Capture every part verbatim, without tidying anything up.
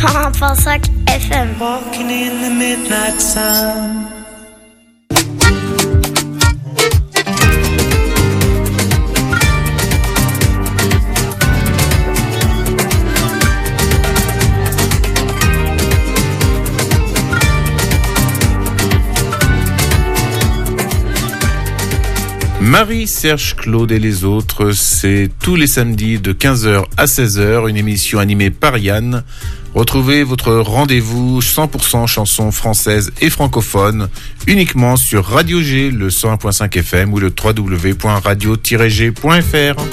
cent un virgule cinq F M. Walking in the midnight sun. Marie, Serge, Claude et les autres, c'est tous les samedis de quinze heures à seize heures, une émission animée par Yann. Retrouvez votre rendez-vous cent pour cent chansons françaises et francophones uniquement sur Radio G, le cent un virgule cinq F M ou le w w w point radio tiret g point f r.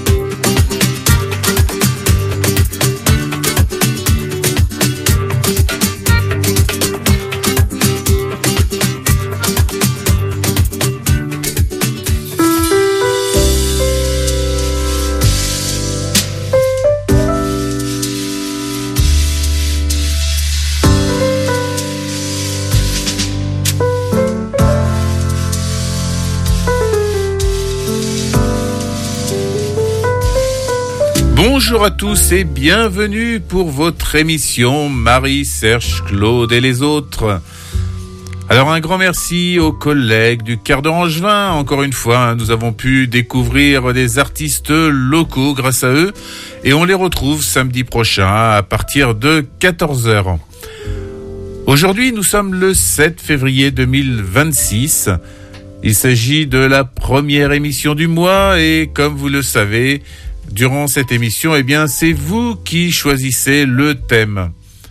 Bonjour à tous et bienvenue pour votre émission Marie, Serge, Claude et les autres. Alors un grand merci aux collègues du quart d'heure angevin. Encore une fois, nous avons pu découvrir des artistes locaux grâce à eux et on les retrouve samedi prochain à partir de quatorze heures. Aujourd'hui, nous sommes le sept février deux mille vingt-six. Il s'agit de la première émission du mois et comme vous le savez, durant cette émission, eh bien, c'est vous qui choisissez le thème.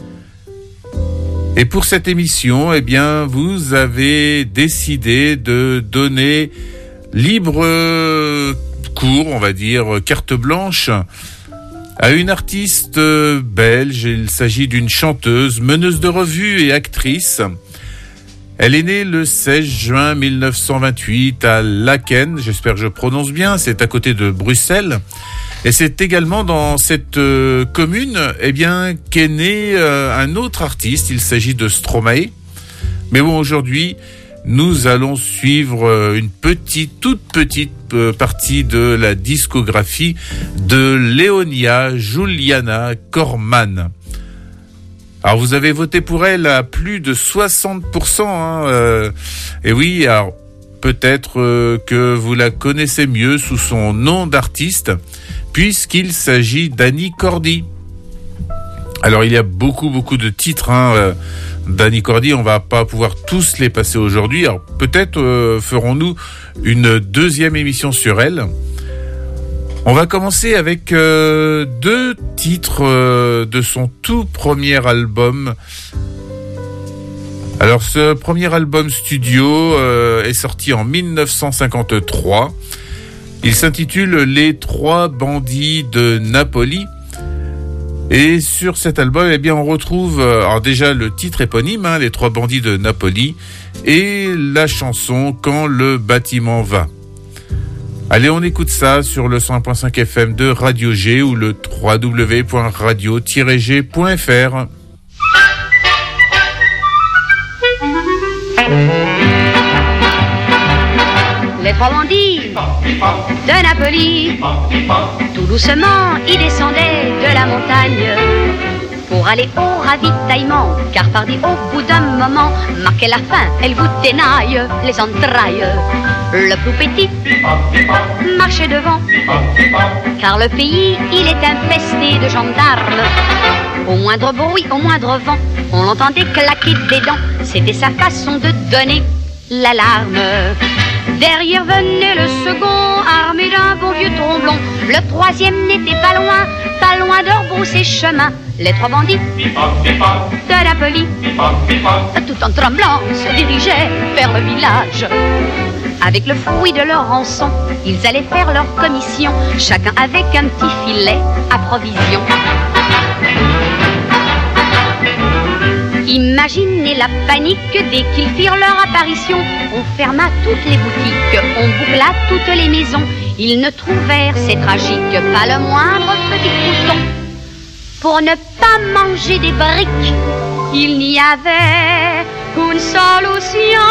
Et pour cette émission, eh bien, vous avez décidé de donner libre cours, on va dire, carte blanche, à une artiste belge. Il s'agit d'une chanteuse, meneuse de revue et actrice. Elle est née le seize juin mille neuf cent vingt-huit à Laken, j'espère que je prononce bien, c'est à côté de Bruxelles. Et c'est également dans cette euh, commune eh bien, qu'est né euh, un autre artiste, il s'agit de Stromae. Mais bon, aujourd'hui, nous allons suivre euh, une petite, toute petite euh, partie de la discographie de Léonia Juliana Corman. Alors vous avez voté pour elle à plus de soixante pour cent. Hein, euh, et oui, alors peut-être euh, que vous la connaissez mieux sous son nom d'artiste, puisqu'il s'agit d'Annie Cordy. Alors il y a beaucoup beaucoup de titres hein, euh, d'Annie Cordy, on va pas pouvoir tous les passer aujourd'hui. Alors peut-être euh, ferons-nous une deuxième émission sur elle. On va commencer avec euh, deux titres euh, de son tout premier album. Alors ce premier album studio euh, est sorti en mille neuf cent cinquante-trois. Il s'intitule Les Trois Bandits de Napoli. Et sur cet album, eh bien, on retrouve alors déjà le titre éponyme, hein, Les Trois Bandits de Napoli, et la chanson Quand le bâtiment va. Allez, on écoute ça sur le cent un virgule cinq F M de Radio G ou le w w w point radio tiret g point f r. Les trois bandits de Napoli, tout doucement, ils descendaient de la montagne pour aller au ravitaillement, car pardi au bout d'un moment, marquait la faim, elle vous dénaille les entrailles. Le plus petit marchait devant, car le pays, il est infesté de gendarmes. Au moindre bruit, au moindre vent, on l'entendait claquer des dents, c'était sa façon de donner l'alarme. Derrière venait le second, armé d'un beau vieux tromblon. Le troisième n'était pas loin, pas loin de rebrousser chemin. Les trois bandits de Napoli, tout en tremblant, se dirigeaient vers le village. Avec le fruit de leur rançon, ils allaient faire leur commission, chacun avec un petit filet à provision. Imaginez la panique dès qu'ils firent leur apparition. On ferma toutes les boutiques, on boucla toutes les maisons. Ils ne trouvèrent, c'est tragique, pas le moindre petit bouton. Pour ne pas manger des briques, il n'y avait qu'une solution.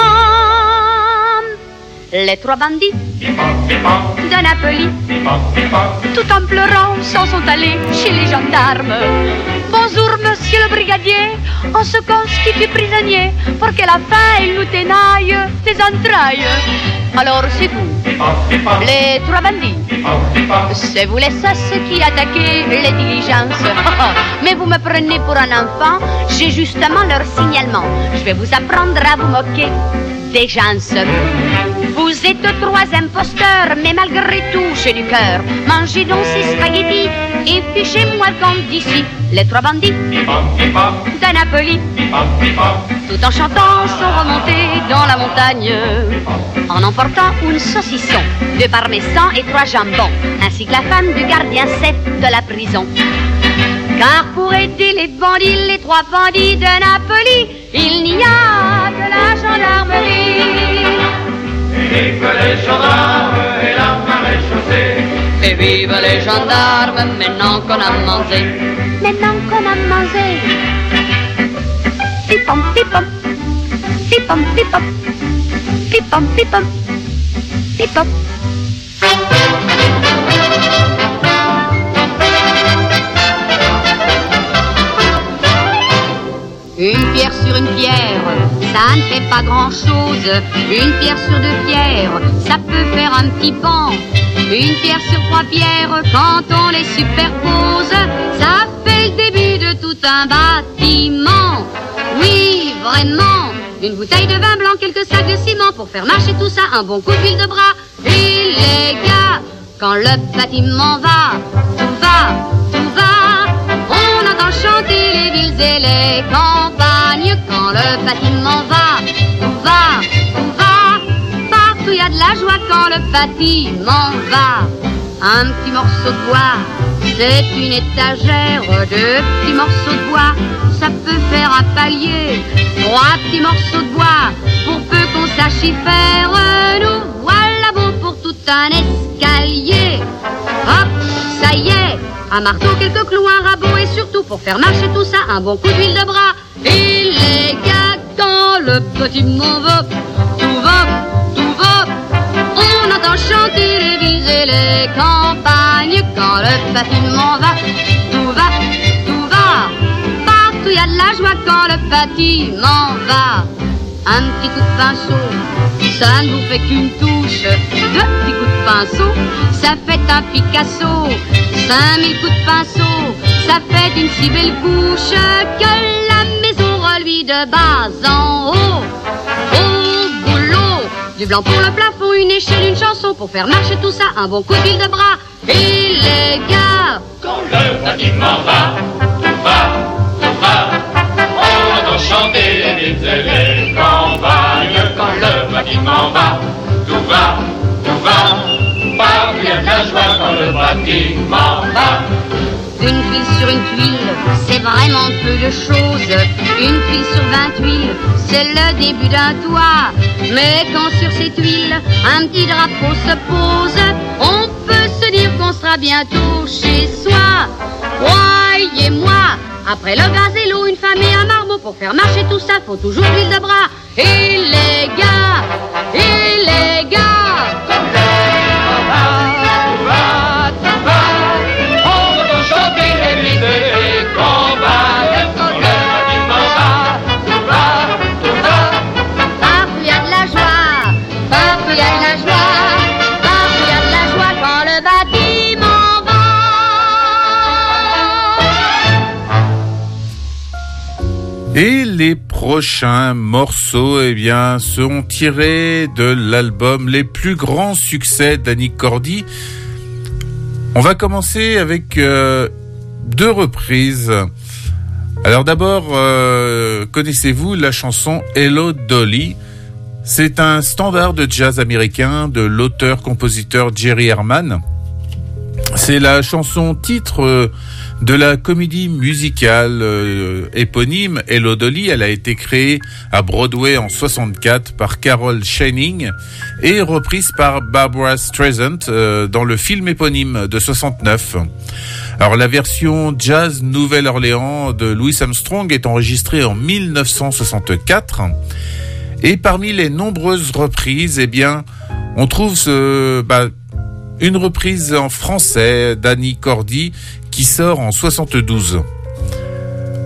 Les trois bandits de Napoli, tout en pleurant, s'en sont allés chez les gendarmes. Bonjour monsieur le brigadier, brigadier en se constitue prisonnier pour que la faim il nous ténaille des entrailles. Alors c'est vous, les trois bandits, c'est vous les sas qui attaquez les diligences. Mais vous me prenez pour un enfant, j'ai justement leur signalement. Je vais vous apprendre à vous moquer des gens. Vous êtes trois imposteurs, mais malgré tout j'ai du cœur. Mangez donc ces spaghettis et fichez-moi le camp d'ici. Les trois bandits de Napoli, tout en chantant, sont remontés dans la montagne en emportant une saucisson, deux parmesans et trois jambons, ainsi que la femme du gardien chef de la prison. Car pour aider les bandits, les trois bandits de Napoli, il n'y a que la gendarmerie. Vive les gendarmes et la maréchaussée. Et vive les gendarmes, maintenant qu'on a mangé. Maintenant qu'on a mangé. Pipom, pipom, pipom, pipom, pipom, pipom, pipom. Une pierre sur une pierre, ça ne fait pas grand-chose. Une pierre sur deux pierres, ça peut faire un petit pan. Une pierre sur trois pierres, quand on les superpose, ça fait le début de tout un bâtiment. Oui, vraiment. Une bouteille de vin blanc, quelques sacs de ciment pour faire marcher tout ça, un bon coup de fil de bras. Et les gars, quand le bâtiment va, tout va, tout va. On entend chanter les villes et les campagnes. Quand le bâtiment va, tout va, tout va. Partout il y a de la joie quand le bâtiment va. Un petit morceau de bois, c'est une étagère. Deux petits morceaux de bois, ça peut faire un palier. Trois petits morceaux de bois, pour peu qu'on sache y faire. Nous voilà beau pour tout un escalier. Hop, ça y est, un marteau, quelques clous, un rabot. Et surtout pour faire marcher tout ça, un bon coup d'huile de bras. Et les gars, quand le bâtiment va, tout va, tout va. On entend chanter les villes et les campagnes. Quand le bâtiment va, tout va, tout va. Partout il y a de la joie quand le bâtiment va. Un petit coup de pinceau, ça ne vous fait qu'une touche. Deux petits coups de pinceau, ça fait un Picasso. Cinq mille coups de pinceau, ça fait une si belle couche que la maison reluit de bas en haut. Au boulot, du blanc pour le plafond, une échelle, une chanson pour faire marcher tout ça, un bon coup de fil de bras. Et les gars, quand le bâtiment va, tout va, tout va. On entend chanter les villes et les campagnes. Quand le bâtiment va, tout va, tout va. Partout il y a de la joie quand le bâtiment va. une file sur une tuile, c'est vraiment peu de choses. Une file sur vingt tuiles, c'est le début d'un toit. Mais quand sur cette tuile, un petit drapeau se pose, on peut se dire qu'on sera bientôt chez soi. Croyez-moi, après le gaz et l'eau, une femme et un marmot, pour faire marcher tout ça, faut toujours l'huile de bras. Et les gars, et les gars, Et les prochains morceaux, eh bien, seront tirés de l'album Les plus grands succès d'Annie Cordy. On va commencer avec euh, deux reprises. Alors d'abord, euh, connaissez-vous la chanson Hello Dolly ? C'est un standard de jazz américain de l'auteur-compositeur Jerry Herman. C'est la chanson titre euh, de la comédie musicale euh, éponyme Hello Dolly. Elle a été créée à Broadway en soixante-quatre par Carol Channing et reprise par Barbra Streisand euh, dans le film éponyme de soixante-neuf. Alors la version jazz Nouvelle-Orléans de Louis Armstrong est enregistrée en mille neuf cent soixante-quatre. Et parmi les nombreuses reprises, eh bien, on trouve ce, bah, une reprise en français d'Annie Cordy qui sort en soixante-douze.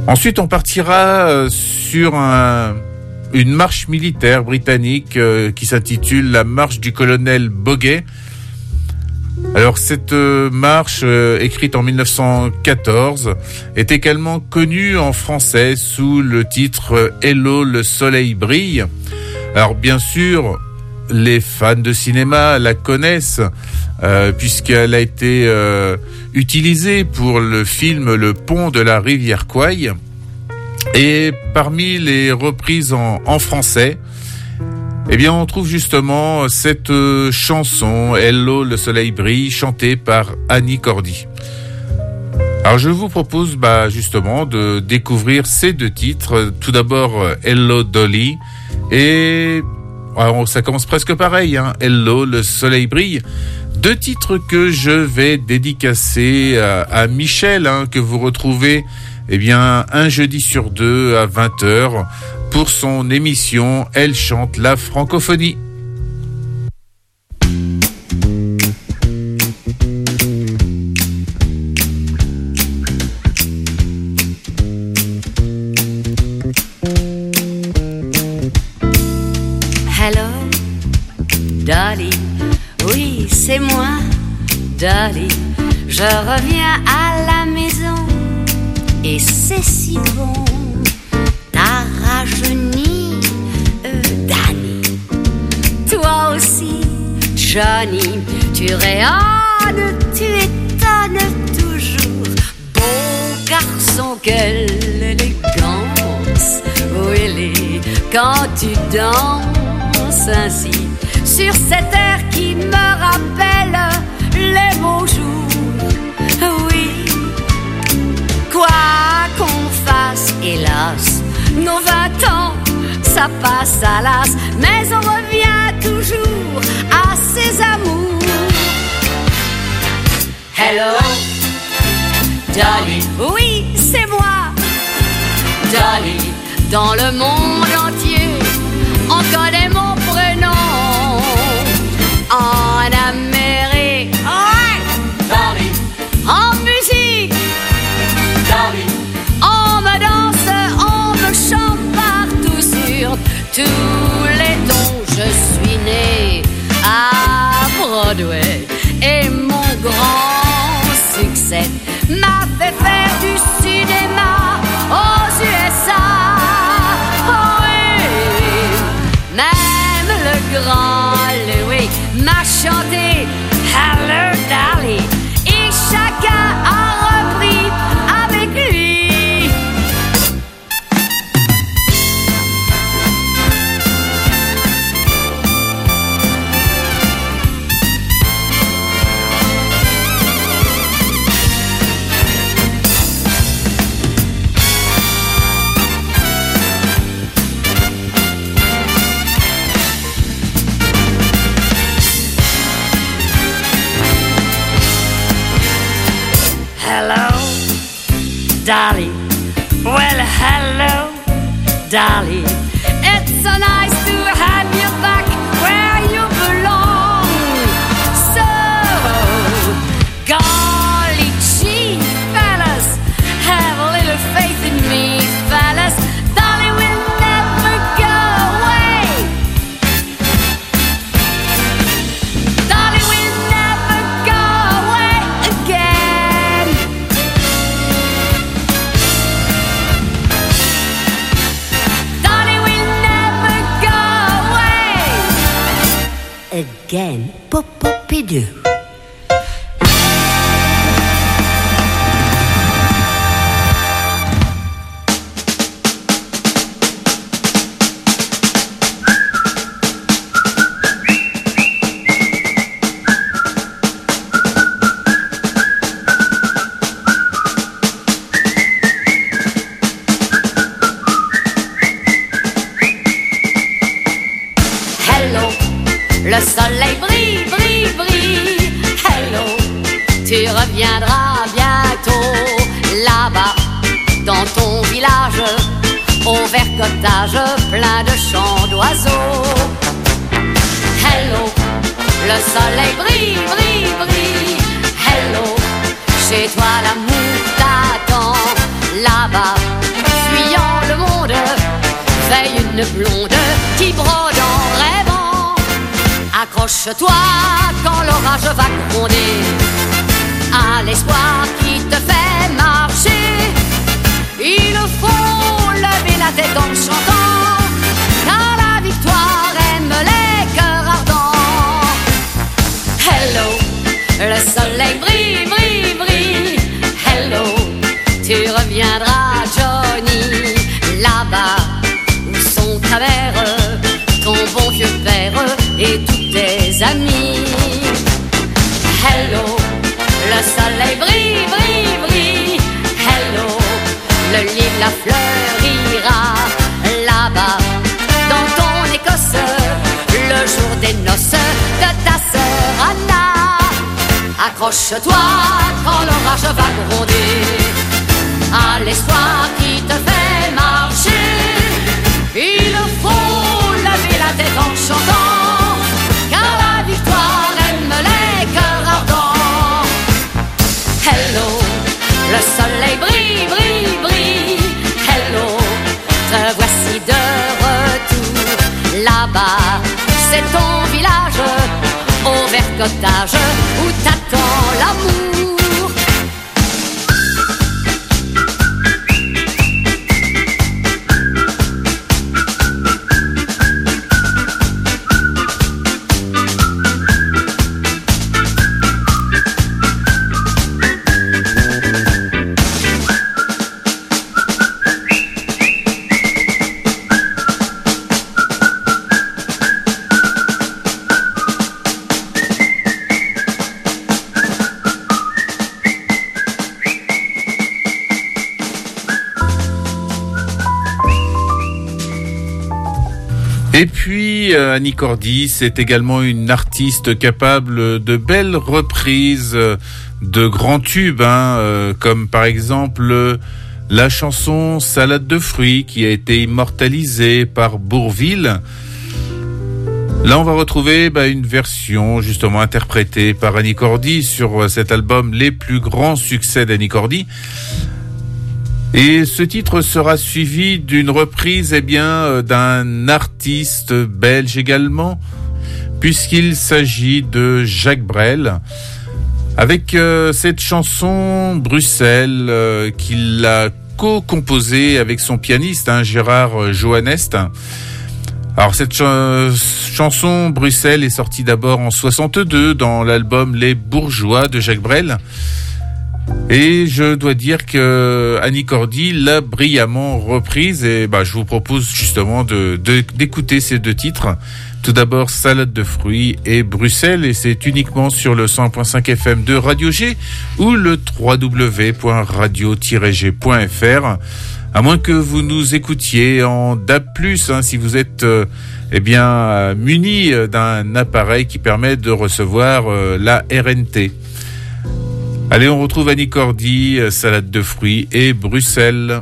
Ensuite, on partira sur un, une marche militaire britannique euh, qui s'intitule la marche du colonel Boguet. Alors cette euh, marche, euh, écrite en mille neuf cent quatorze, est également connue en français sous le titre euh, « Hello, le soleil brille ». Alors bien sûr, les fans de cinéma la connaissent, euh, puisqu'elle a été euh, utilisée pour le film Le pont de la rivière Kwai. Et parmi les reprises en, en français, eh bien, on trouve justement cette euh, chanson « Hello, le soleil brille » chantée par Annie Cordy. Alors, je vous propose bah, justement de découvrir ces deux titres. Tout d'abord, « Hello, Dolly » et alors, ça commence presque pareil, hein, « Hello, le soleil brille ». Deux titres que je vais dédicacer à, à Michel, hein, que vous retrouvez eh bien, un jeudi sur deux à vingt heures pour son émission « Elle chante la francophonie ». Hello, Dolly, oui, c'est moi, Dolly. Je reviens à la maison et c'est si bon. T'as rajeuni, euh, Danny. Toi aussi, Johnny, tu rayonnes, tu étonnes toujours. Beau garçon, quelle élégance, Willy, quand tu danses ainsi sur cette air qui me rappelle les beaux jours. Oui, quoi qu'on fasse, hélas, nos vingt ans, ça passe à l'as, mais on revient toujours à ses amours. Hello, Dolly, oui, c'est moi, Dolly. Dans le monde entier, on connaît mon prénom. En Amérique, ouais, Dolly. En musique, Dolly. On me danse, on me chante partout sur tous les tons. Je suis née à Broadway et mon grand succès m'a fait faire du cinéma aux U S A. Oh oui, même le grand Louis m'a chanté Hello Dolly et chacun a repris avec lui. Hello, Dolly. Well, hello, Dolly. It's so nice to have you back where you belong. So, golly gee, fellas, have a little faith in me, fellas. Dolly will never go away. Dolly will never go away again. Dolly will never go away again. Pop-pop-pidoo. Hello, le soleil brille, brille, brille. Hello, tu reviendras bientôt là-bas dans ton village, au vert cottage plein de chants d'oiseaux. Hello, le soleil brille, brille, brille. Hello, chez toi l'amour t'attend là-bas fuyant le monde, veille une blonde qui brode en rêvant. Accroche-toi quand l'orage va gronder, à l'espoir qui te fait marcher. Il faut lever la tête en chantant, car la victoire aime les cœurs ardents. Hello, le soleil brille, brille, brille. Hello, tu reviendras Johnny. Là-bas où sont ta mère, ton bon vieux père et tous tes amis. Hello, le soleil brille, brille, brille. Hello, le lilas fleurira. Là-bas, dans ton Écosse, le jour des noces de ta sœur Anna. Accroche-toi quand l'orage va gronder, à l'espoir qui te fait marcher. Il faut lever la tête en chantant, car la victoire aime les cœurs ardents. Hello, le soleil brille, brille, brille. Hello, te voici de retour. Là-bas, c'est ton village, au vert cottage, où t'attends l'amour. Et puis, euh, Annie Cordy, c'est également une artiste capable de belles reprises de grands tubes, hein, euh, comme par exemple euh, la chanson Salade de fruits qui a été immortalisée par Bourvil. Là, on va retrouver bah, une version justement interprétée par Annie Cordy sur cet album Les plus grands succès d'Annie Cordy. Et ce titre sera suivi d'une reprise eh bien, d'un artiste belge également, puisqu'il s'agit de Jacques Brel, avec euh, cette chanson Bruxelles euh, qu'il a co-composée avec son pianiste hein, Gérard Joannest. Alors cette ch- chanson Bruxelles est sortie d'abord en soixante-deux dans l'album Les Bourgeois de Jacques Brel. Et je dois dire que Annie Cordy l'a brillamment reprise et bah, je vous propose justement de, de, d'écouter ces deux titres. Tout d'abord Salade de fruits et Bruxelles, et c'est uniquement sur le cent point cinq F M de Radio G ou le w w w point radio tiret g point f r, à moins que vous nous écoutiez en D A B plus, hein, si vous êtes euh, eh bien euh, muni d'un appareil qui permet de recevoir euh, la R N T. Allez, on retrouve Annie Cordy, Salade de fruits et Bruxelles.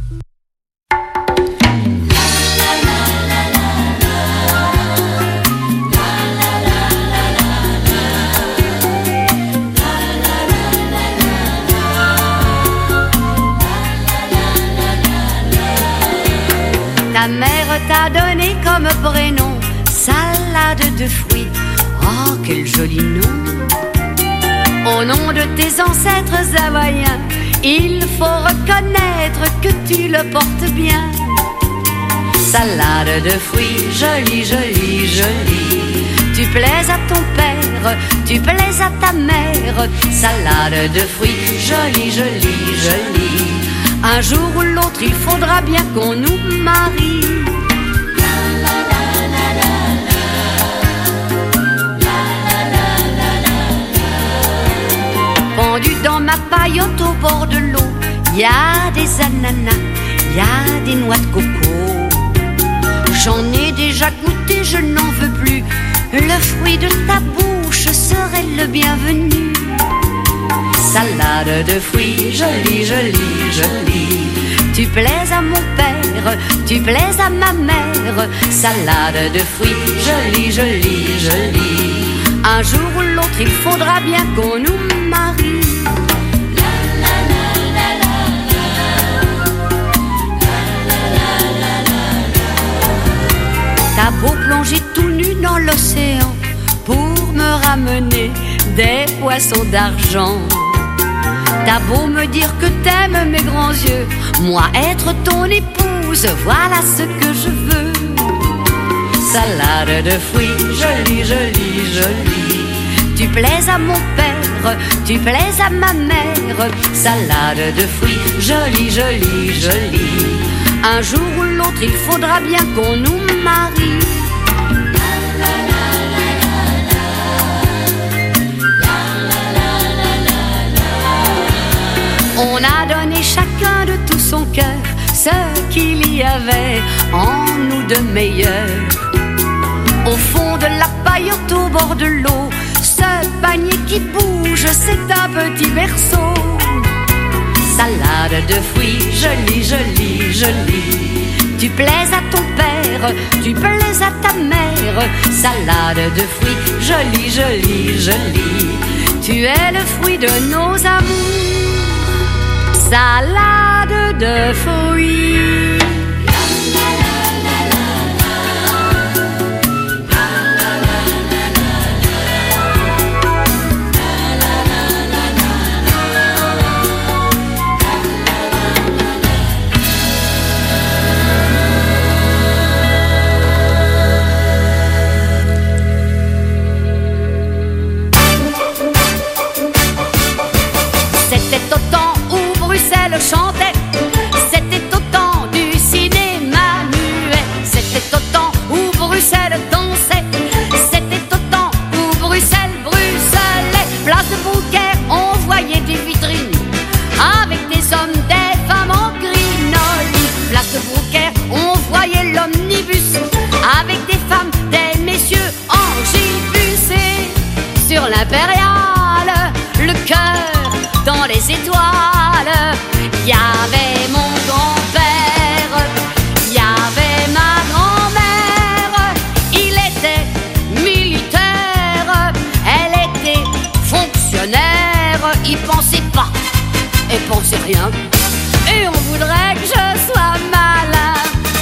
Ta mère t'a donné comme prénom salade de fruits. Oh, quel joli nom! Au nom de tes ancêtres hawaïens, il faut reconnaître que tu le portes bien. Salade de fruits, jolie, jolie, jolie. Tu plais à ton père, tu plais à ta mère. Salade de fruits, jolie, jolie, jolie. Un jour ou l'autre, il faudra bien qu'on nous marie. Pendu dans ma paillote au bord de l'eau, y a des ananas, y a des noix de coco. J'en ai déjà goûté, je n'en veux plus. Le fruit de ta bouche serait le bienvenu. Salade de fruits, jolie, jolie, jolie. Tu plais à mon père, tu plais à ma mère. Salade de fruits, jolie, jolie, jolie. Un jour ou l'autre, il faudra bien qu'on nous marie. des poissons d'argent. T'as beau me dire que t'aimes mes grands yeux, moi être ton épouse, voilà ce que je veux. Salade de fruits, jolie, jolie, jolie. Tu plais à mon père, tu plais à ma mère. Salade de fruits, jolie, jolie, jolie. Un jour ou l'autre, il faudra bien qu'on nous marie. On a donné chacun de tout son cœur ce qu'il y avait en nous de meilleur. Au fond de la paillote au bord de l'eau, ce panier qui bouge, c'est un petit berceau. Salade de fruits, jolie, jolie, jolie. Tu plais à ton père, tu plais à ta mère. Salade de fruits, jolie, jolie, jolie. Tu es le fruit de nos amours. Salade de fruits. C'était au temps où Bruxelles chantait, c'était au temps du cinéma muet, c'était au temps où Bruxelles dansait, c'était au temps où Bruxelles bruxelait. Place de Beaucaire, on voyait des vitrines avec des hommes, des femmes en crinoline. Place de Beaucaire, on voyait l'omnibus avec des femmes, des messieurs en gibus. Et sur l'impériale, le cœur dans les étoiles, il y avait mon grand-père, il y avait ma grand-mère. Il était militaire, elle était fonctionnaire. Il pensait pas et pensait rien, et on voudrait que je sois malin.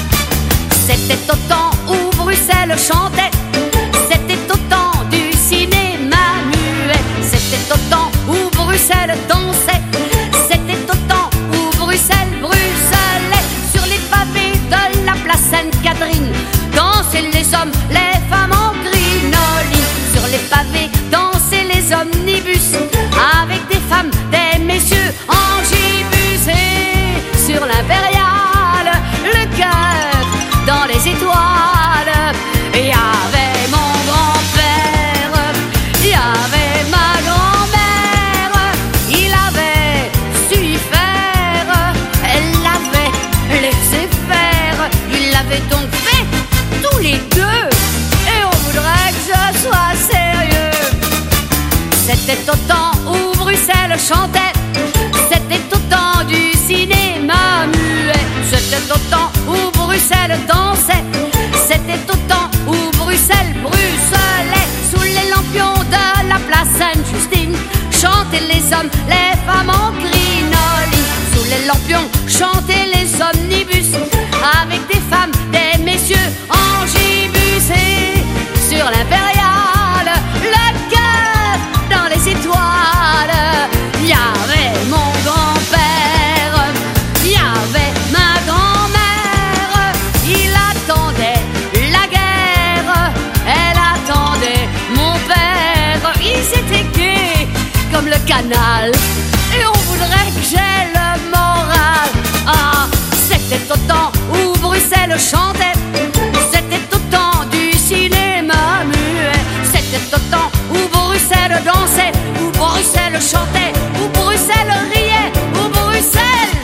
C'était au temps où Bruxelles chantait, c'était au temps du cinéma muet, c'était au temps où Bruxelles dansait, c'était au temps où Bruxelles bruxelait. Sur les pavés de la place Sainte-Catherine dansaient les hommes, les femmes en crinoline. Sur les pavés dansaient les omnibus avec des femmes, des messieurs en gibus. Et sur l'impériale, le cœur dans les étoiles, il y avait mon grand-père, il y avait ma grand-mère. Il avait su y faire, elle l'avait laissé faire. Il l'avait donc fait tous les deux, et on voudrait que je sois sérieux. C'était au temps où Bruxelles chantait, c'était au temps du cinéma muet, c'était au temps où Bruxelles dansait, c'était au temps où Bruxelles bruxelait. Sous les lampions de la place Sainte-Justine chantaient les hommes, les femmes en crinoline. Sous les lampions chantaient les omnibus avec des femmes, des messieurs en gibus. Et sur l'impériale, le cœur dans les étoiles, il y avait mon grand-père, il y avait ma grand-mère. Il attendait la guerre, elle attendait mon père. Ils étaient gais comme le canal, et on voudrait que j'ai le moral. Ah, c'était au temps où Bruxelles chantait, c'était au temps du cinéma muet, c'était au temps où Bruxelles dansait, où Bruxelles chantait, où Bruxelles riait, où Bruxelles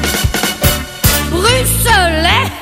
bruxelait.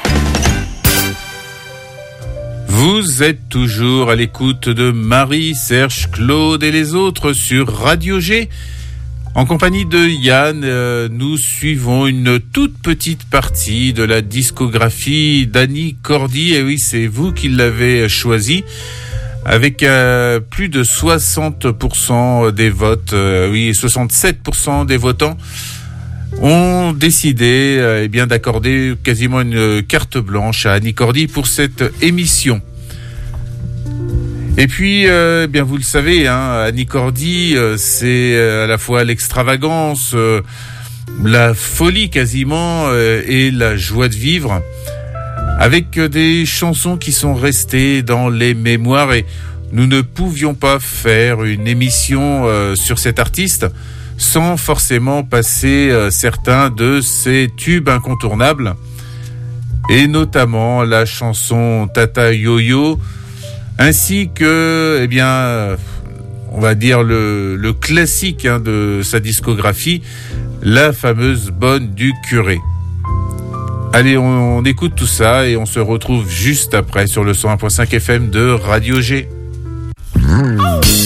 Vous êtes toujours à l'écoute de Marie, Serge, Claude et les autres sur Radio G. En compagnie de Yann, euh, nous suivons une toute petite partie de la discographie d'Annie Cordy. Et oui, c'est vous qui l'avez choisi. Avec euh, plus de soixante pour cent des votes, euh, oui, soixante-sept pour cent des votants ont décidé euh, eh bien d'accorder quasiment une carte blanche à Annie Cordy pour cette émission. Et puis, euh, bien vous le savez, hein, Annie Cordy, euh, c'est euh, à la fois l'extravagance, euh, la folie quasiment euh, et la joie de vivre, avec euh, des chansons qui sont restées dans les mémoires. Et nous ne pouvions pas faire une émission euh, sur cet artiste sans forcément passer euh, certains de ses tubes incontournables, et notamment la chanson Tata Yo-Yo, ainsi que, eh bien, on va dire le, le classique hein, de sa discographie, la fameuse Bonne du curé. Allez, on, on écoute tout ça et on se retrouve juste après sur le cent un virgule cinq F M de Radio G. Mmh.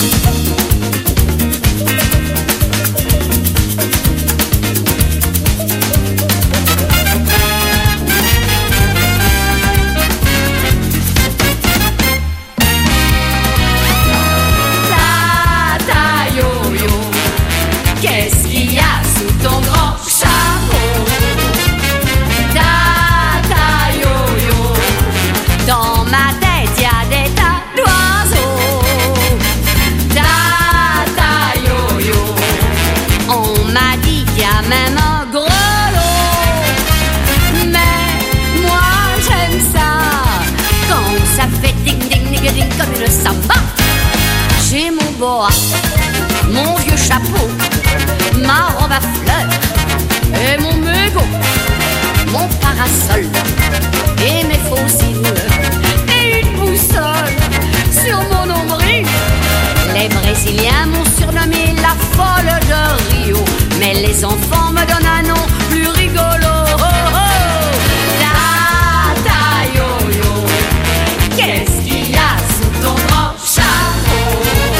J'ai mon boa, mon vieux chapeau, ma robe à fleurs et mon mégot, mon parasol et mes fossiles et une boussole sur mon nombril. Les Brésiliens m'ont surnommé la folle de Rio, mais les enfants me donnent un nom plus rigolo. Oh, oh. Tata Yo-Yo, qu'est-ce qu'il y a sous ton grand chapeau?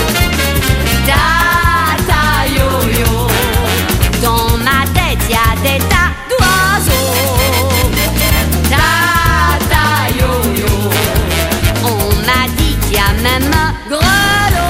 Tata Yo-Yo, dans ma tête y a des tas d'oiseaux. Tata Yo-Yo, on m'a dit qu'il y a même un grelot.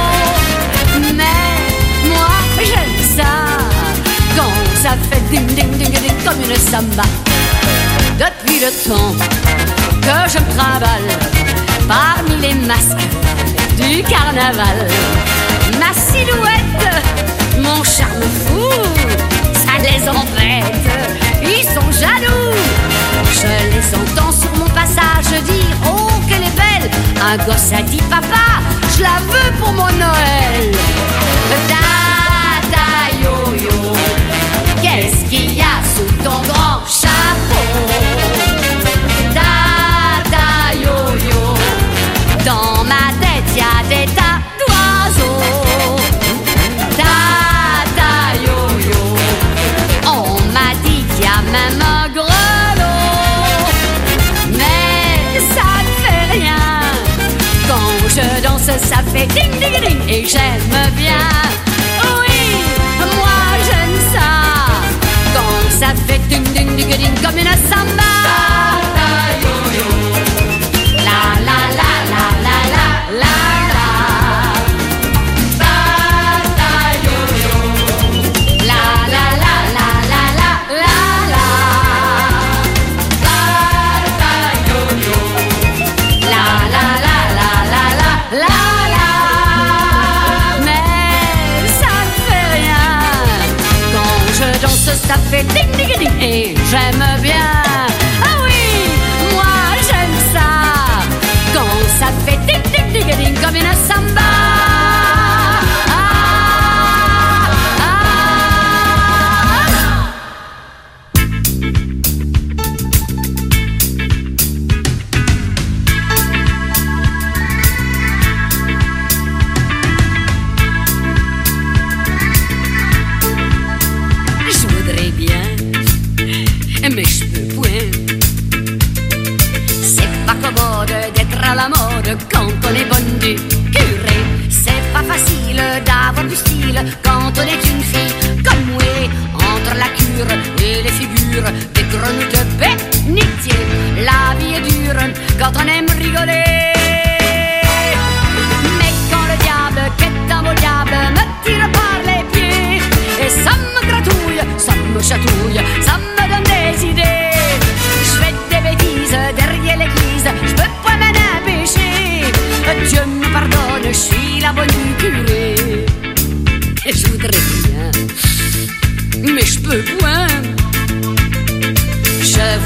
Mais moi j'aime ça quand ça fait ding ding ding ding comme une samba. Depuis le temps que je me travaille parmi les masques du carnaval, ma silhouette, mon charme fou, ça les embête, ils sont jaloux. Je les entends sur mon passage dire oh qu'elle est belle. Un gosse a dit papa, je la veux pour mon Noël. Tata Yo-Yo, qu'est-ce qu'il y a sous ton grand chapeau? Tata Yo-Yo, dans ma tête y a des tas d'oiseaux. Tata Yo-Yo, on m'a dit qu'il y a même un grelot. Mais ça ne fait rien, quand je danse ça fait ding ding ding et j'aime bien. Oui, moi j'aime ça, quand ça fait ding ding ding ding comme une samba. Tata Yo-Yo, la la la la la la la la. Tata Yo-Yo, la la la la la la la la. Tata Yo-Yo, la la la la la la la la. Mais ça ne fait rien, quand je danse ça fait ding ding ding et j'aime bien. Ah oui, moi j'aime ça, quand ça fait ding ding ding ding comme une samba. Ah, ah, ah. Je voudrais bien, mais je peux point. C'est pas commode d'être à la mode quand on est bonne du curé. C'est pas facile d'avoir du style quand on est une fille comme moi. Entre la cure et les figures des grenouilles de bénitier, la vie est dure quand on aime rigoler. Mais quand le diable, qu'est un beau diable, me tire par les pieds, et ça me gratouille, ça me chatouille, ça me donne des idées. Je fais des bêtises derrière l'église, je peux pas m'en empêcher. Dieu me pardonne.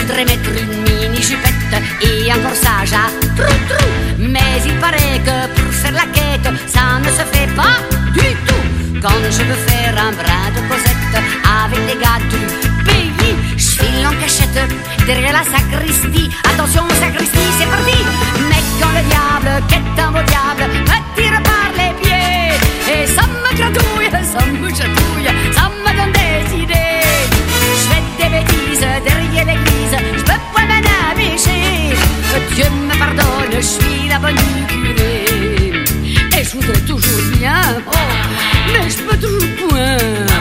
voudrais mettre une mini-jupette et un corsage à trou-trou. Mais il paraît que pour faire la quête, ça ne se fait pas du tout. Quand je veux faire un brin de Cosette avec les gars du pays, je file en cachette derrière la sacristie. Attention sacristie, c'est parti. Mais quand le diable, qu'est un beau diable, me tire par les pieds, et ça me gratouille, ça me chatouille, ça me donne des idées. Je fais des bêtises derrière l'église, je peux pas m'en empêcher. Dieu me pardonne, je suis la bonne curée. Et je voudrais toujours bien, oh, mais je peux toujours point.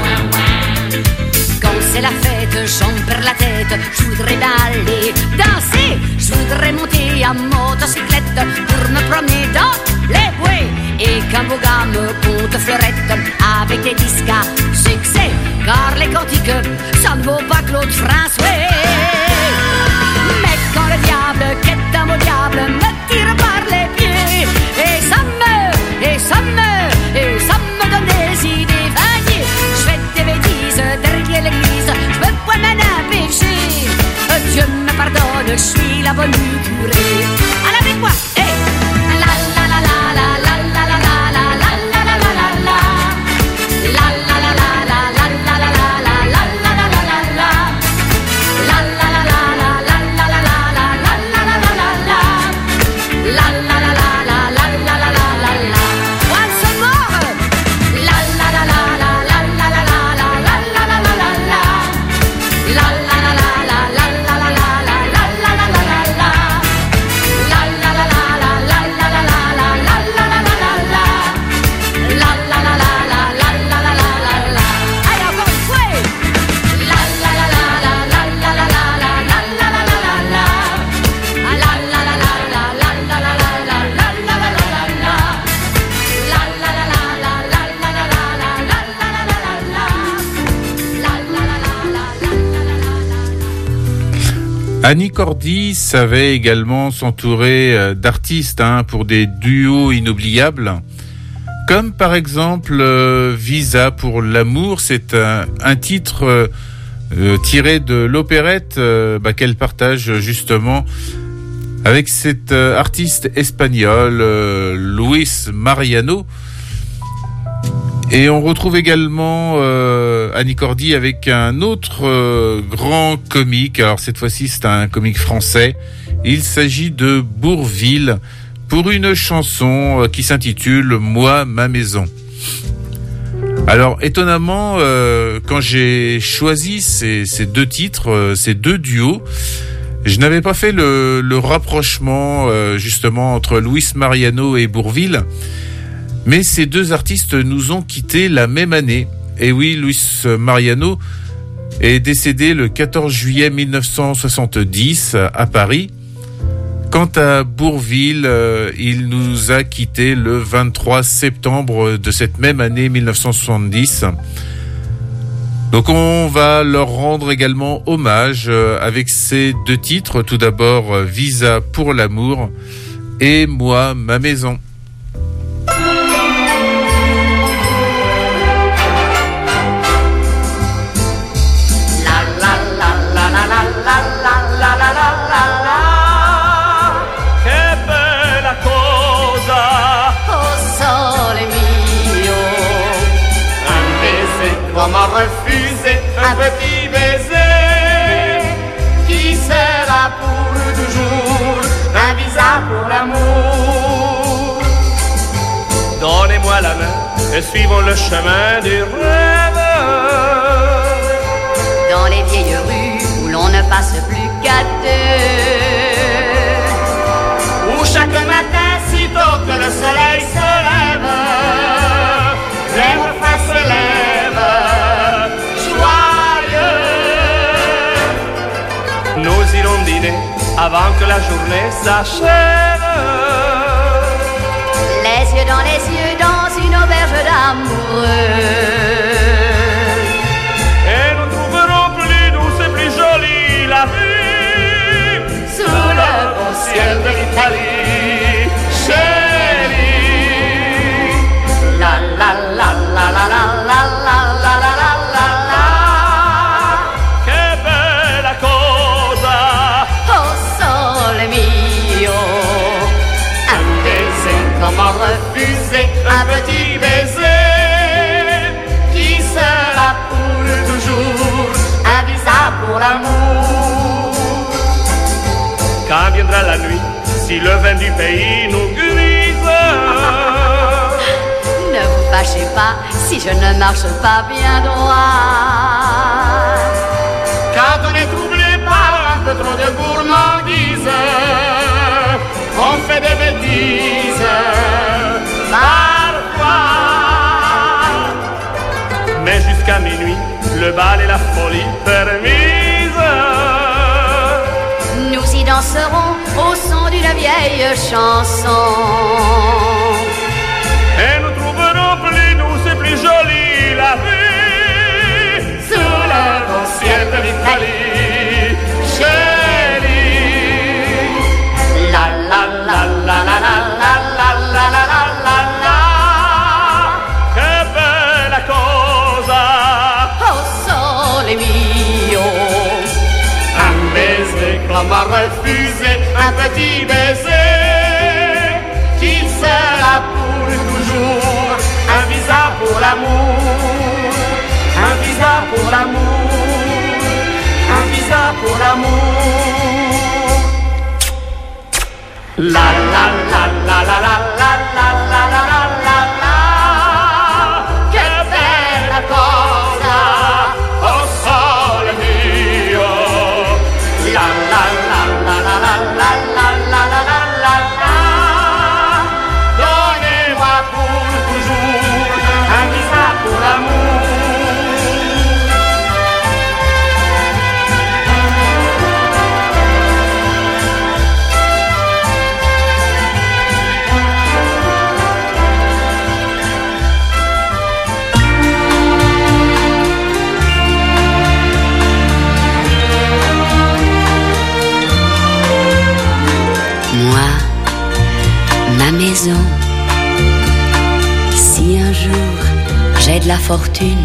Quand c'est la fête, j'en perds la tête. Je voudrais aller danser, je voudrais monter à motocyclette pour me promener dans les bois. Et qu'un beau gars me compte fleurette avec des disques à succès. Car les cantiques, ça ne vaut pas Claude François. Mais quand le diable, qu'est un beau diable, me tire par les pieds, et ça me, et ça me, et ça me donne des idées vagues. Je fais des bêtises derrière l'église, je peux pas m'en empêcher. Dieu me pardonne, je suis la bonne curée. Allez avec moi, hey. La la la la la la la la la la la la la la la. La la la la la la la la la la la la la la la la. La la la la la la la la la la la la la la la la. La la la la la la la la la la la. Once more. La la la la la la la la la la la la la la la la. La la la la la la la la la la la la la la la la. La la la la la la la la la la la la la la la la la. La la la la la la la la la la la. Allez encore une fois. La la la la la la la la la la la la la la la la. La la la la la la la la la la la la la la la la la. La la la la la la la la la la la la la la la la la. La la la la la la la la. Annie Cordy savait également s'entourer euh, d'artistes hein, pour des duos inoubliables, comme par exemple euh, Visa pour l'amour. C'est un, un titre euh, euh, tiré de l'opérette euh, bah, qu'elle partage justement avec cet euh, artiste espagnol euh, Luis Mariano. Et on retrouve également euh, Annie Cordy avec un autre euh, grand comique. Alors cette fois-ci, c'est un comique français. Il s'agit de Bourvil pour une chanson euh, qui s'intitule « Moi, ma maison ». Alors étonnamment, euh, quand j'ai choisi ces, ces deux titres, euh, ces deux duos, je n'avais pas fait le, le rapprochement euh, justement entre Luis Mariano et Bourvil. Mais ces deux artistes nous ont quittés la même année. Et oui, Luis Mariano est décédé le quatorze juillet mille neuf cent soixante-dix à Paris. Quant à Bourvil, euh, il nous a quittés le vingt-trois septembre de cette même année mille neuf cent soixante-dix. Donc on va leur rendre également hommage euh, avec ces deux titres. Tout d'abord, euh, Visa pour l'amour et Moi, ma maison. Refuser un petit baiser qui sera pour toujours un visa pour l'amour. Donnez-moi la main et suivons le chemin du rêve. Dans les vieilles rues où l'on ne passe plus qu'à deux, où chaque matin, sitôt que le soleil se lève, les refrains s'élèvent. Nous irons dîner avant que la journée s'achève. Les yeux dans les yeux dans une auberge d'amoureux. Et nous trouverons plus douce et plus jolie la vie sous le beau ciel de l'Italie, chérie. La la la la la la la la la la la la. Che bella cosa refuser un petit baiser qui sera pour toujours un visa pour l'amour. Quand viendra la nuit, si le vent du pays nous grise, ne vous fâchez pas si je ne marche pas bien droit. Quand on est troublé par un peu trop de gourmandise, on fait des bêtises parfois. mais jusqu'à minuit, le bal et la folie permise. Nous y danserons au son d'une vieille chanson. Et nous trouverons plus douce et plus jolie la vie Sous le beau ciel de l'Italie, chérie. La la la la la la la la la la la la la. Che bella cosa! Oh sole mio, Un baiser comme à refuser un petit baiser qui sera pour toujours un visa pour l'amour, un visa pour l'amour, un visa pour l'amour. La la la la la la la la la la la la la. Che bella cosa, oh sole mio. La la la la la la la la la la la la la. Donnez-moi pour toujours un visa pour l'amour. moi, ma maison. Si un jour j'ai de la fortune,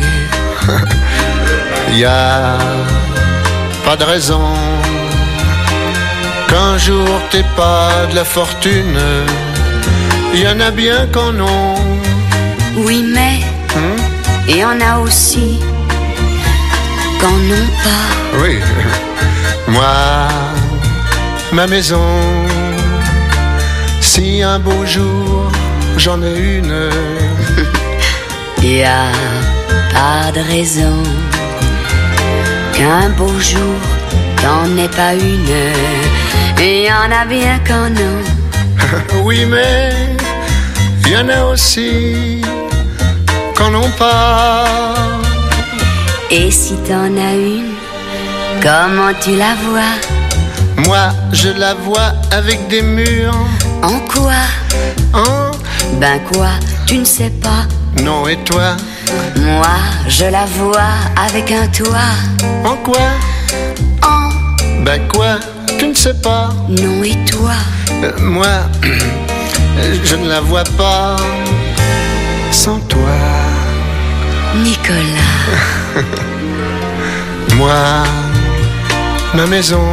Y a pas de raison qu'un jour t'aies pas de la fortune. Y en a bien qu'en ont. oui mais Hein? il y en a aussi qu'en ont pas. Oui. Moi, ma maison. Si un beau jour j'en ai une, Y a pas de raison qu'un beau jour t'en aies pas une. Il y en a bien qu'en ont. oui mais y en a aussi qu'en ont pas. Et si t'en as une, comment tu la vois? Moi, je la vois avec des murs. En quoi? Hein? Ben quoi? Tu ne sais pas. Non, et toi? Moi, je la vois avec un toit. En quoi? En Ben quoi? Tu ne sais pas? non et toi? Euh, moi, je ne la vois pas sans toi. Nicolas. Moi, ma maison.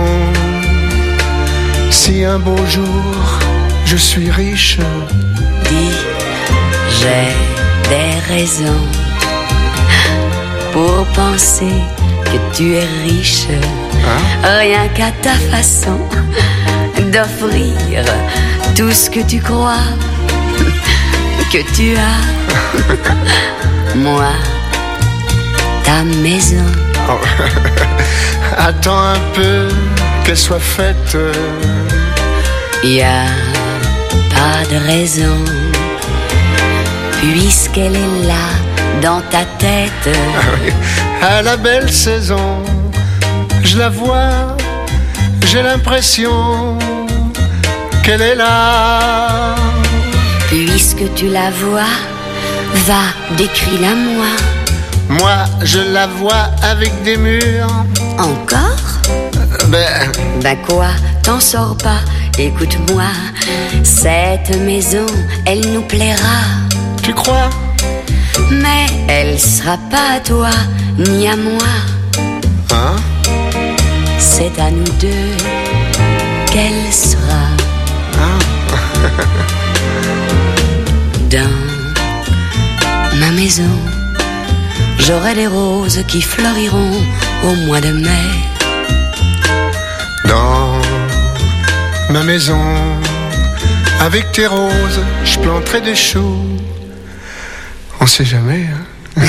Si un beau jour je suis riche, Dis, j'ai des raisons pour penser que tu es riche. Rien qu'à ta façon d'offrir tout ce que tu crois que tu as. Moi, ta maison. oh, attends un peu qu'elle soit faite. Y a pas de raison, puisqu'elle est là dans ta tête. À la belle saison, je la vois, j'ai l'impression qu'elle est là. Puisque tu la vois, va, décris-la moi. Moi, je la vois avec des murs. Encore? Ben, Ben quoi, t'en sors pas, écoute-moi. Cette maison, elle nous plaira. tu crois? Mais elle sera pas à toi, ni à moi. Hein? C'est à nous deux qu'elle sera. Hein? Dans ma maison, j'aurai des roses qui fleuriront au mois de mai. Dans ma maison, avec tes roses, je planterai des choux. On sait jamais, hein.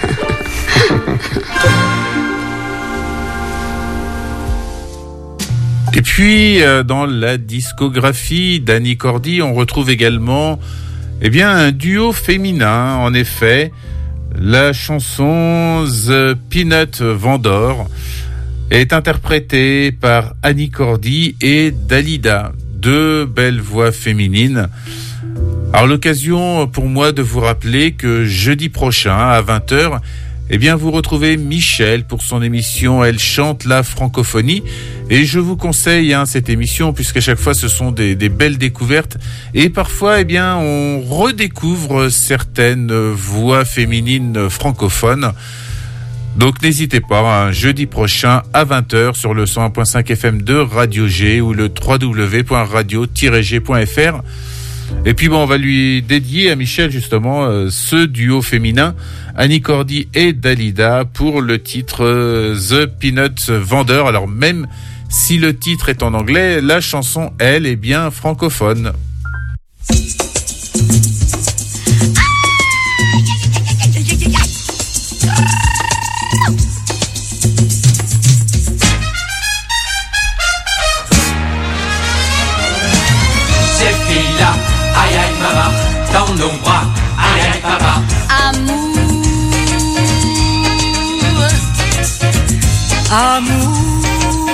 Et puis, euh, dans la discographie d'Annie Cordy, on retrouve également eh bien, un duo féminin. En effet, la chanson The Peanut Vendor est interprétée par Annie Cordy et Dalida, deux belles voix féminines. Alors, l'occasion pour moi de vous rappeler que jeudi prochain, à vingt heures, eh bien, vous retrouvez Michel pour son émission Elle chante la francophonie. Et je vous conseille hein, cette émission, puisqu'à chaque fois, ce sont des, des belles découvertes. Et parfois, eh bien, on redécouvre certaines voix féminines francophones. Donc, n'hésitez pas, hein, jeudi prochain à vingt heures sur le cent un virgule cinq F M de Radio G ou le w w w point radio tiret g point f r. Et puis bon, on va lui dédier à Michel justement euh, ce duo féminin, Annie Cordy et Dalida, pour le titre euh, The Peanut Vendor. Alors même si le titre est en anglais, la chanson, elle, est bien francophone. Dans nos bras, aïe aïe papa. Amour, Amour,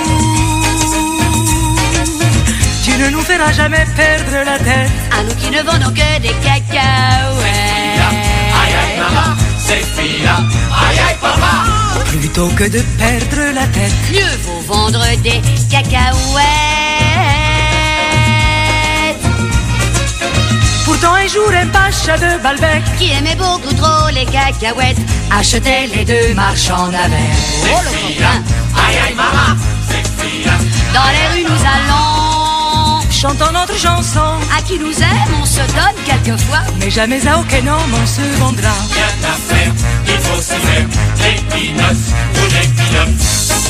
tu ne nous feras jamais perdre la tête. à nous qui ne vendons que des cacahuètes. Aïe aïe maman, c'est fila, aïe aïe papa. Plutôt que de perdre la tête, Mieux vaut vendre des cacahuètes. pourtant un jour un pacha de Balbec Qui aimait beaucoup trop les cacahuètes achetait les deux marchands navets. Oh le copain, Aïe aïe maman, c'est fila. dans les rues nous allons. chantant notre chanson, À qui nous aime, on se donne quelquefois. mais jamais à aucun homme on se vendra. Rien à faire, il faut s'y faire. Les peanuts ou les peanuts.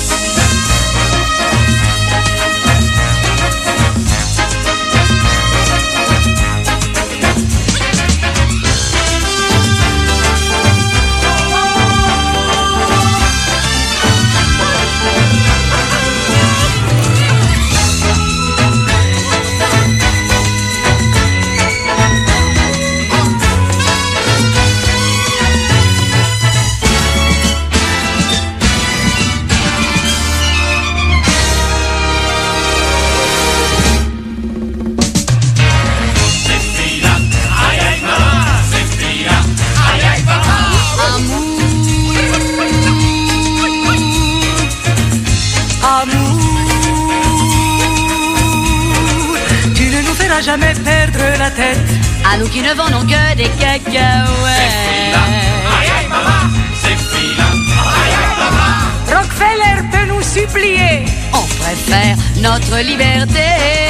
Jamais perdre la tête. À nous qui ne vendons que des cacahuètes. Aïe aïe maman, c'est fila. Aïe aïe papa. Rockefeller peut nous supplier. On préfère notre liberté.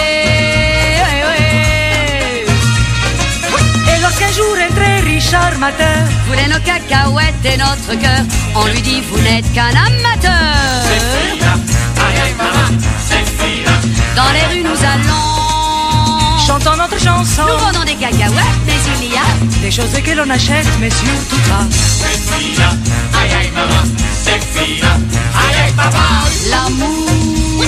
Et lorsqu'un jour un très riche armateur Voulait nos cacahuètes et notre cœur, on lui dit vous n'êtes qu'un amateur. C'est fila. Aïe aïe maman, c'est fila. Dans les rues nous allons. chantant notre chanson, Nous vendons des cacahuètes, mais il y a des choses que l'on achète, mais surtout pas. C'est fila. Aïe aïe maman, c'est fila. Aïe aïe papa. l'amour.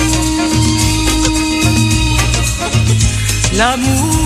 L'amour.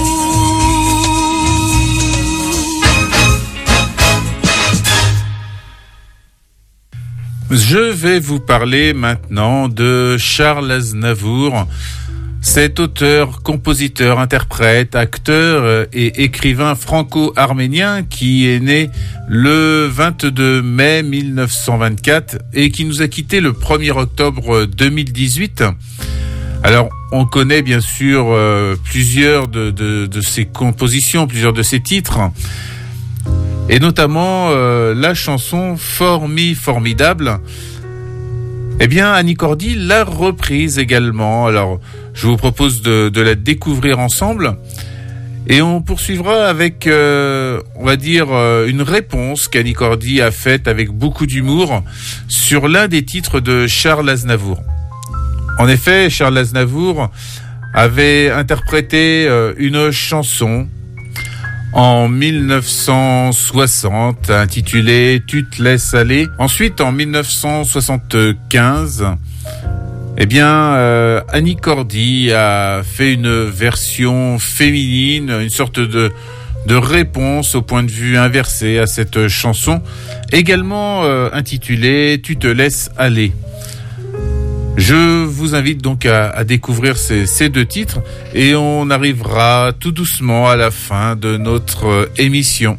Je vais vous parler maintenant de Charles Aznavour. Cet auteur, compositeur, interprète, acteur et écrivain franco-arménien qui est né le vingt-deux mai mille neuf cent vingt-quatre et qui nous a quitté le premier octobre deux mille dix-huit. Alors, on connaît bien sûr euh, plusieurs de, de, de ses compositions, plusieurs de ses titres, et notamment euh, la chanson Formi Formidable. Eh bien, Annie Cordy l'a reprise également. Alors, je vous propose de, de la découvrir ensemble. Et on poursuivra avec, euh, on va dire, euh, une réponse qu'Annie Cordy a faite avec beaucoup d'humour sur l'un des titres de Charles Aznavour. En effet, Charles Aznavour avait interprété euh, une chanson en mille neuf cent soixante intitulée « Tu te laisses aller ». Ensuite, en mille neuf cent soixante-quinze, eh bien, euh, Annie Cordy a fait une version féminine, une sorte de, de réponse au point de vue inversé à cette chanson, également euh, intitulée « Tu te laisses aller ». Je vous invite donc à, à découvrir ces, ces deux titres et on arrivera tout doucement à la fin de notre euh, émission.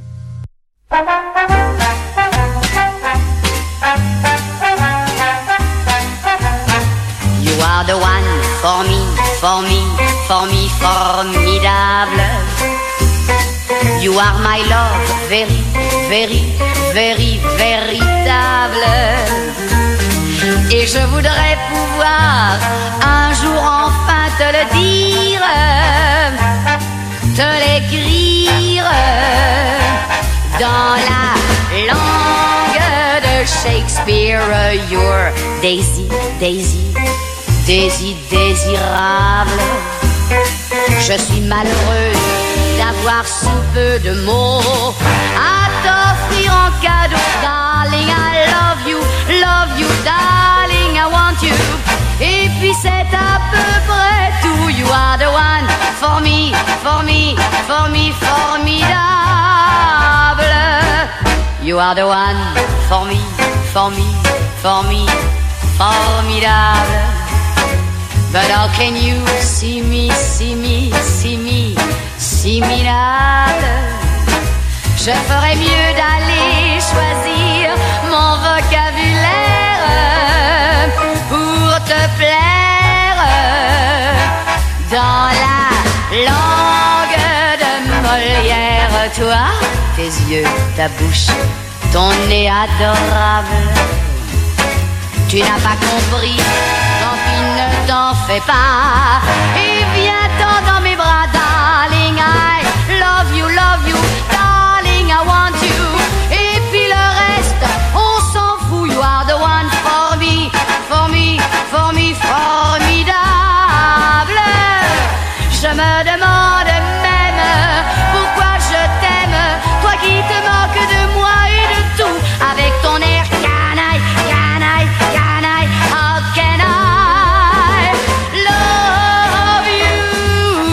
You are the one for me, for me, for me, formidable. You are my love, very, very, very, véritable. Et je voudrais pouvoir un jour enfin te le dire, te l'écrire dans la langue de Shakespeare. You're Daisy, Daisy, Daisy désirable. Je suis malheureuse d'avoir si peu de mots à t'offrir en cadeau. Darling, I love you, love you, darling, I want you. Et puis c'est à peu près tout. You are the one for me, for me, for me, formidable. You are the one for me, for me, for me, formidable. But how can you see me, see me, see me, similable? Je ferais mieux d'aller choisir mon vocabulaire pour te plaire dans la langue de Molière. Toi, tes yeux, ta bouche, ton nez adorable. Tu n'as pas compris, tant pis, ne t'en fais pas. Et viens-t'en dans mes bras, darling, I love you, love you, darling, I want you. Et puis le reste, on s'en fout. You are the one for me, for me, for me, formidable. Je me demande même pourquoi je t'aime, toi qui te moques de moi et de tout, avec ton air canaille, canaille, canaille. How can I love you?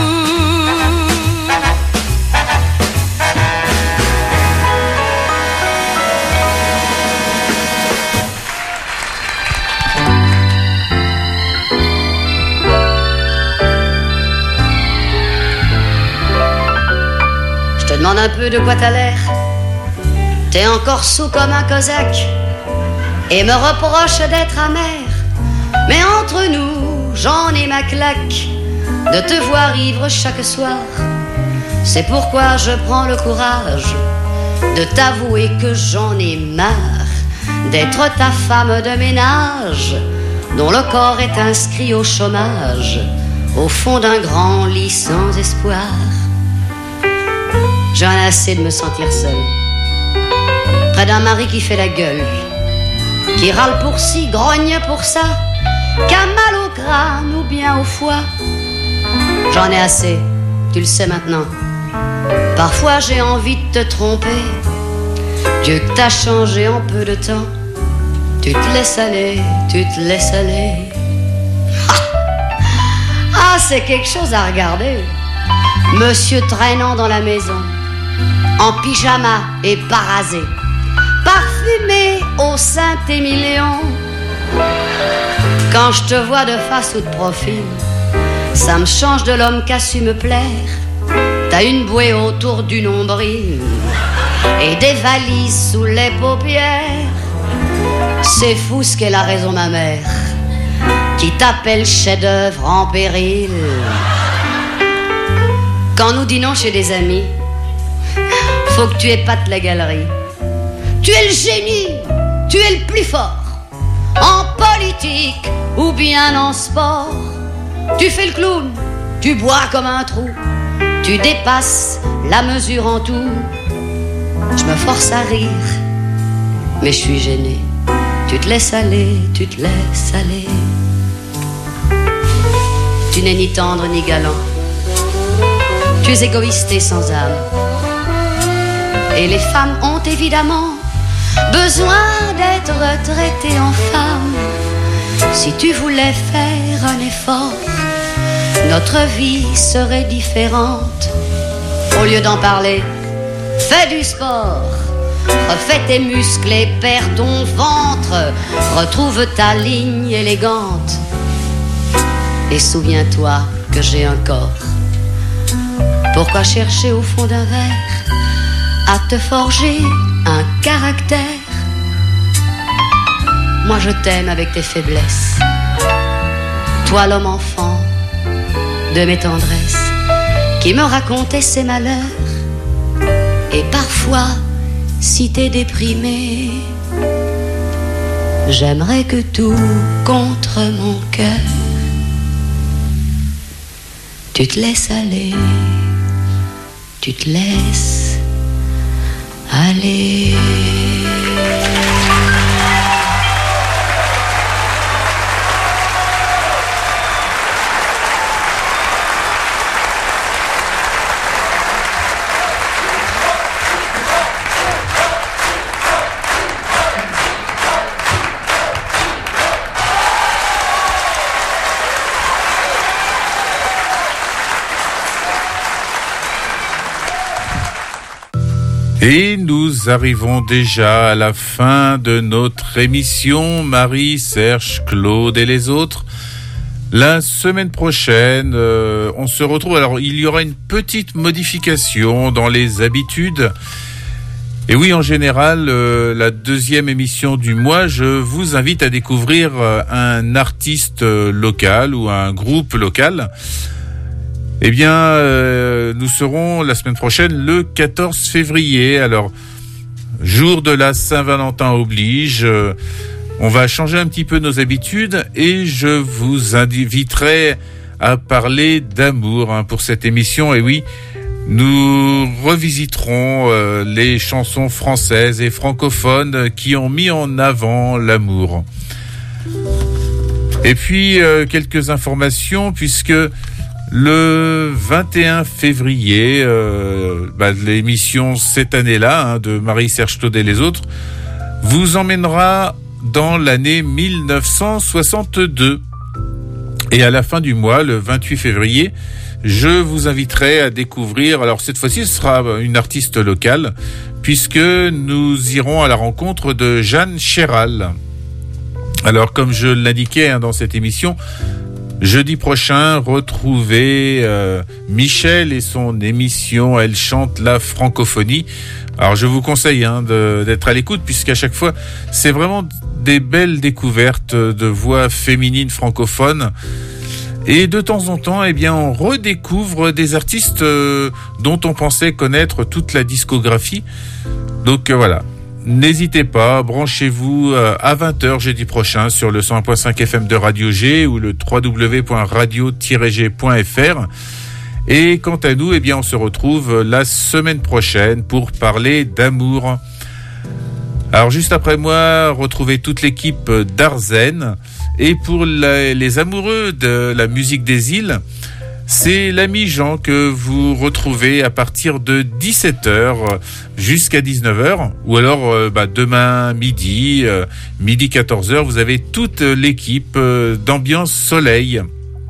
Je te demande un peu de quoi t'as l'air. T'es encore sous comme un cosaque et me reproche d'être amer. Mais entre nous, j'en ai ma claque de te voir ivre chaque soir. C'est pourquoi je prends le courage de t'avouer que j'en ai marre d'être ta femme de ménage, dont le corps est inscrit au chômage, au fond d'un grand lit sans espoir. J'en ai assez de me sentir seule, près d'un mari qui fait la gueule, qui râle pour ci, grogne pour ça, qu'a mal au crâne ou bien au foie. J'en ai assez, tu le sais maintenant. Parfois j'ai envie de te tromper. Dieu que t'as changé en peu de temps. Tu te laisses aller, tu te laisses aller. Ah, ah c'est quelque chose à regarder. Monsieur traînant dans la maison, en pyjama et pas rasé, parfumé au Saint-Émilion. Quand je te vois de face ou de profil, ça me change de l'homme qu'a su me plaire. T'as une bouée autour du nombril et des valises sous les paupières. C'est fou ce qu'elle a raison ma mère, qui t'appelle chef-d'œuvre en péril. Quand nous dînons chez des amis, faut que tu épates la galerie. Tu es le génie, tu es le plus fort, en politique ou bien en sport. Tu fais le clown, tu bois comme un trou, Tu dépasses la mesure en tout. Je me force à rire, mais je suis gêné. Tu te laisses aller, tu te laisses aller. Tu n'es ni tendre ni galant. Tu es égoïste et sans âme. Et les femmes ont évidemment besoin d'être traitées en femmes. Si tu voulais faire un effort, notre vie serait différente. Au lieu d'en parler, fais du sport. Refais tes muscles et perds ton ventre. Retrouve ta ligne élégante. Et souviens-toi que j'ai un corps. Pourquoi chercher au fond d'un verre à te forger un caractère? Moi je t'aime avec tes faiblesses. Toi l'homme enfant de mes tendresses, qui me racontait ses malheurs. Et parfois, si t'es déprimé, j'aimerais que tout contre mon cœur, tu te laisses aller, tu te laisses aller. Et nous arrivons déjà à la fin de notre émission Marie, Serge, Claude et les autres. La semaine prochaine, euh, on se retrouve. Alors, il y aura une petite modification dans les habitudes. Et oui, en général, euh, la deuxième émission du mois, je vous invite à découvrir euh, un artiste euh, local ou un groupe local. Eh bien, euh, nous serons la semaine prochaine le quatorze février. Alors, jour de la Saint-Valentin oblige. Euh, on va changer un petit peu nos habitudes et je vous inviterai à parler d'amour hein, pour cette émission. Et oui, nous revisiterons euh, les chansons françaises et francophones qui ont mis en avant l'amour. Et puis, euh, quelques informations puisque le vingt et un février, euh, bah, l'émission cette année-là hein, de Marie, Serge, Claude et les autres vous emmènera dans l'année mille neuf cent soixante-deux. Et à la fin du mois, le vingt-huit février, je vous inviterai à découvrir, alors cette fois-ci ce sera une artiste locale, puisque nous irons à la rencontre de Jeanne Chéral. Alors comme je l'indiquais hein, dans cette émission, jeudi prochain, retrouvez euh, Michel et son émission Elle chante la francophonie. Alors je vous conseille hein, de, d'être à l'écoute puisqu'à chaque fois c'est vraiment des belles découvertes de voix féminines francophones. Et de temps en temps, eh bien, on redécouvre des artistes euh, dont on pensait connaître toute la discographie. Donc euh, voilà. N'hésitez pas, branchez-vous à vingt heures jeudi prochain sur le cent un virgule cinq F M de Radio G ou le w w w point radio tiret g point f r. Et quant à nous, eh bien, on se retrouve la semaine prochaine pour parler d'amour. Alors juste après moi, retrouvez toute l'équipe d'Arzen. Et pour la, les amoureux de la musique des îles, c'est l'ami Jean que vous retrouvez à partir de dix-sept heures jusqu'à dix-neuf heures. Ou alors euh, bah, demain midi, euh, midi quatorze heures, vous avez toute l'équipe euh, d'Ambiance Soleil.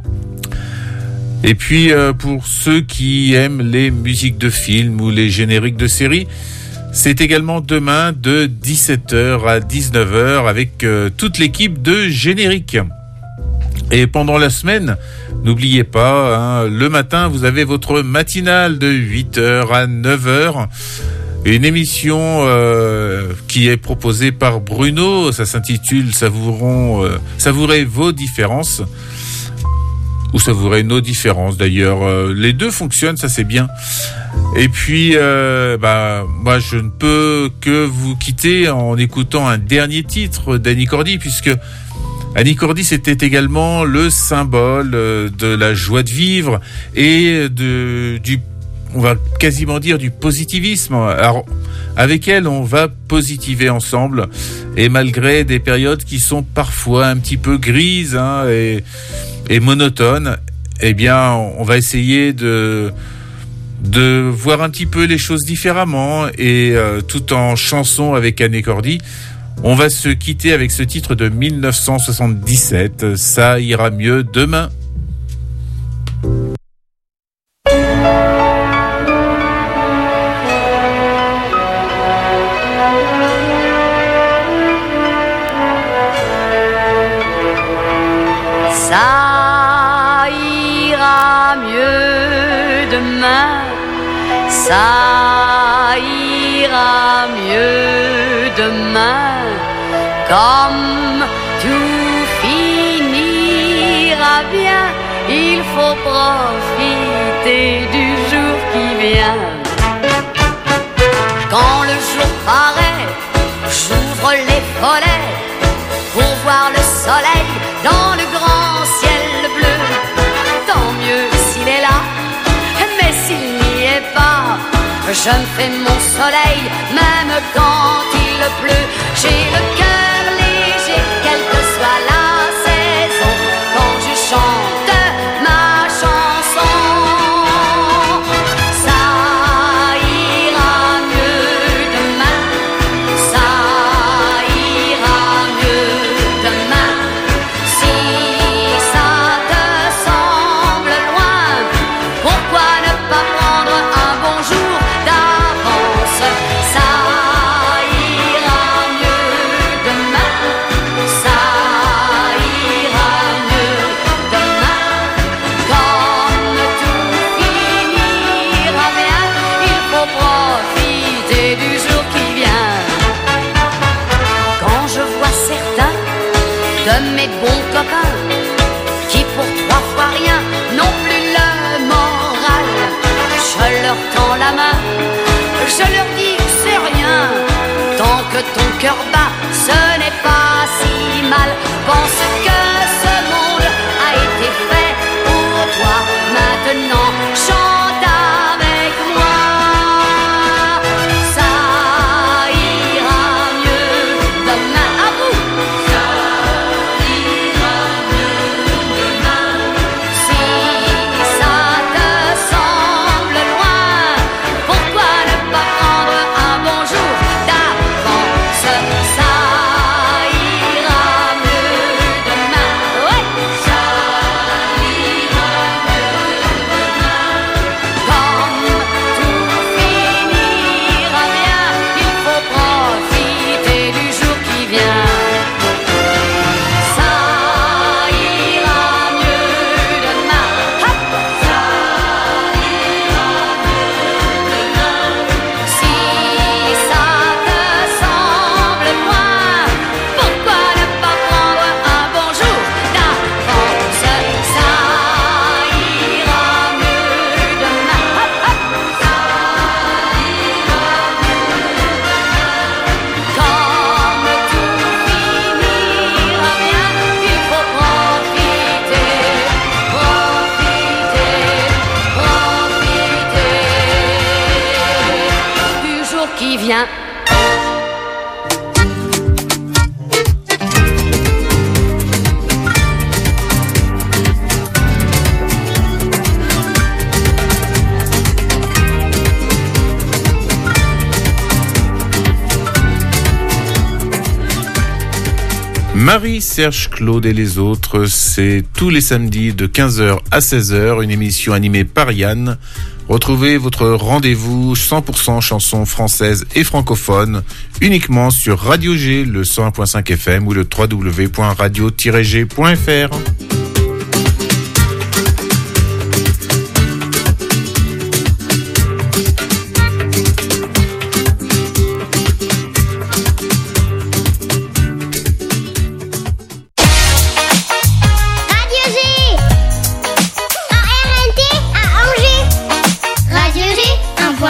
Et puis euh, pour ceux qui aiment les musiques de films ou les génériques de séries, c'est également demain de dix-sept heures à dix-neuf heures avec euh, toute l'équipe de Générique. Et pendant la semaine, n'oubliez pas, hein, le matin, vous avez votre matinale de huit heures à neuf heures. Une émission euh, qui est proposée par Bruno. Ça s'intitule Savourons, euh, Savourer vos différences. Ou savourer nos différences d'ailleurs. Euh, les deux fonctionnent, ça c'est bien. Et puis, euh, bah, moi je ne peux que vous quitter en écoutant un dernier titre d'Annie Cordy, puisque Annie Cordy, c'était également le symbole de la joie de vivre et de, du on va quasiment dire du positivisme. Alors, avec elle, on va positiver ensemble, et malgré des périodes qui sont parfois un petit peu grises hein, et, et monotones, eh bien, on va essayer de de voir un petit peu les choses différemment, et euh, tout en chanson avec Anne Cordy. On va se quitter avec ce titre de dix-neuf cent soixante-dix-sept, Ça ira mieux demain. Ça ira mieux demain, ça ira mieux demain, comme tout finira bien, il faut profiter du jour qui vient. Quand le jour paraît, j'ouvre les volets pour voir le soleil dans le grand ciel bleu. Tant mieux s'il est là, mais s'il n'y est pas, je me fais mon soleil même quand il pleut. J'ai le cœur léger, quelle que soit la saison, quand je chante ma chanson. Ça ira mieux demain, ça ira mieux demain. Si ça te semble loin, pourquoi ne pas prendre un bon jour d'avance? Ça ira mieux demain, ça ira mieux demain. Comme tout finira bien, il faut profiter du jour qui vient. Quand je vois certains de mes bons copains qui pour trois fois rien n'ont plus le moral, je leur tends la main, je leur dis que c'est rien, tant que ton cœur bat, ce n'est pas si mal. Pense que ce monde a été fait pour toi, maintenant chante avec moi. Ça ira mieux demain, à vous. Ça ira mieux demain. Si ça te semble loin, pourquoi ne pas prendre un bon jour d'avance? Ça ira mieux demain, ouais. Ça ira mieux demain. Comme tout finira bien, il faut profiter du jour qui vient. Ça ira mieux demain, hop. Ça ira mieux demain. Si ça te semble loin, pourquoi ne pas prendre un bon jour d'avance? Ça ira mieux demain, hop, hop. Ça ira mieux demain. Comme tout finira bien, il faut profiter, profiter, profiter du jour qui vient. Marie, Serge, Claude et les autres, c'est tous les samedis de quinze heures à seize heures, une émission animée par Yann. Retrouvez votre rendez-vous cent pour cent chansons françaises et francophones uniquement sur Radio G, le cent un point cinq F M ou le w w w point radio tiret g point f r.